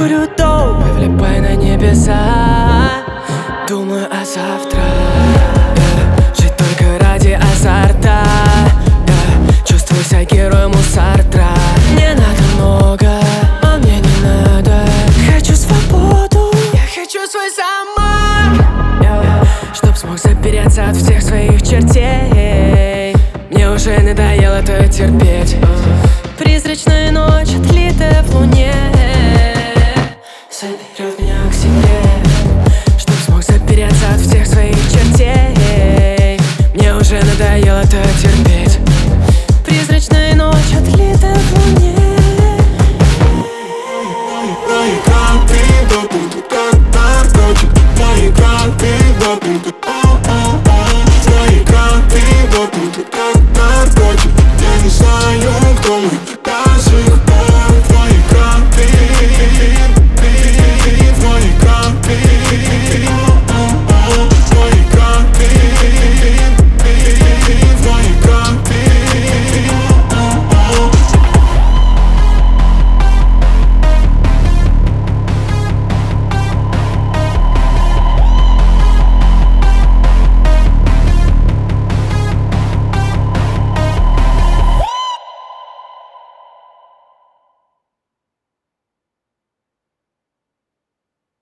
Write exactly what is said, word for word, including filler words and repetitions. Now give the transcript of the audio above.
курю доп и влипаю на небеса. Думаю о завтра, yeah. Жить только ради азарта, yeah. Чувствую себя героем у Сартра. Не надо много, а мне не надо. Хочу свободу, я хочу свой замок, yeah. Чтоб смог запереться от всех своих чертей. Мне уже надоело это терпеть. Призрачная ночь, отлитая в луне, соберет меня к себе. Чтоб смог запереться от всех своих чертей. Мне уже надоело это терпеть.